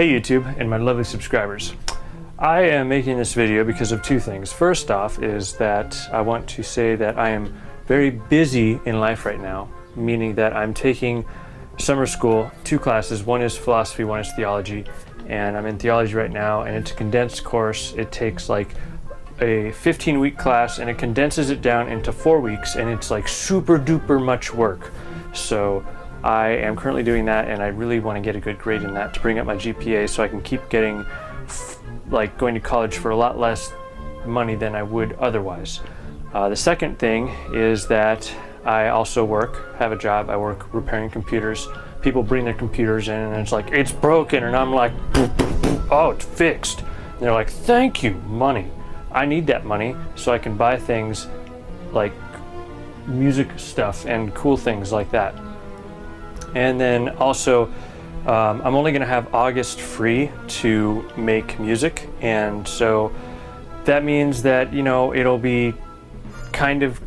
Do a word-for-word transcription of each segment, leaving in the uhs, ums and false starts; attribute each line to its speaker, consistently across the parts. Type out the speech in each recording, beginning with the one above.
Speaker 1: Hey YouTube and my lovely subscribers. I am making this video because of two things. First off is that I want to say that I am very busy in life right now, meaning that I'm taking summer school, two classes. One is philosophy, one is theology, and I'm in theology right now, and it's a condensed course. It takes like a fifteen week class and it condenses it down into four weeks, and it's like super duper much work. So I am currently doing that, and I really want to get a good grade in that to bring up my G P A so I can keep getting like going to college for a lot less money than I would otherwise. Uh, the second thing is that I also work, have a job. I work repairing computers. People bring their computers in and it's like, it's broken, and I'm like, oh, it's fixed. And they're like, thank you, money. I need that money so I can buy things like music stuff and cool things like that. And then also, um, I'm only gonna have August free to make music, and so that means that, you know, it'll be kind of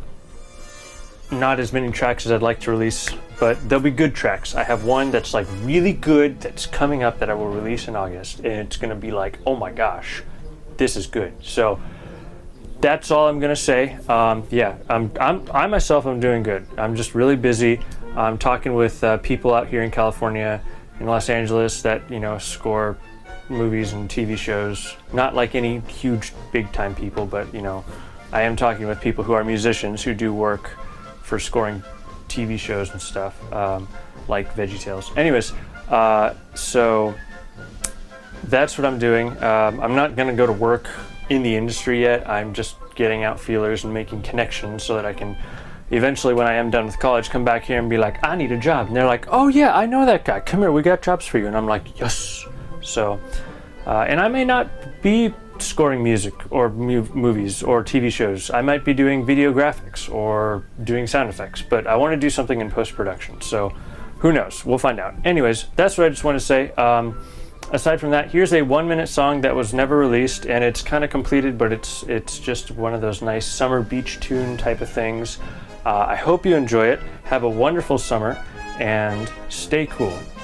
Speaker 1: not as many tracks as I'd like to release, but there'll be good tracks. I have one that's like really good that's coming up that I will release in August, and it's gonna be like, oh my gosh, this is good. So that's all I'm gonna say. Um, yeah, I'm, I'm, I myself am doing good. I'm just really busy. I'm talking with uh, people out here in California, in Los Angeles, that, you know, score movies and T V shows. Not like any huge big time people, but, you know, I am talking with people who are musicians who do work for scoring T V shows and stuff, um, like VeggieTales. Anyways, uh, so that's what I'm doing. Um, I'm not gonna go to work in the industry yet. I'm just getting out feelers and making connections so that I can eventually, when I am done with college, come back here and be like, I need a job. And they're like, oh yeah, I know that guy. Come here, we got jobs for you. And I'm like, yes. So, uh, and I may not be scoring music or mu- movies or T V shows. I might be doing video graphics or doing sound effects, but I want to do something in post-production. So who knows? We'll find out. Anyways, that's what I just want to say. Um, aside from that, here's a one minute song that was never released, and it's kind of completed, but it's, it's just one of those nice summer beach tune type of things. Uh, I hope you enjoy it. Have a wonderful summer and stay cool.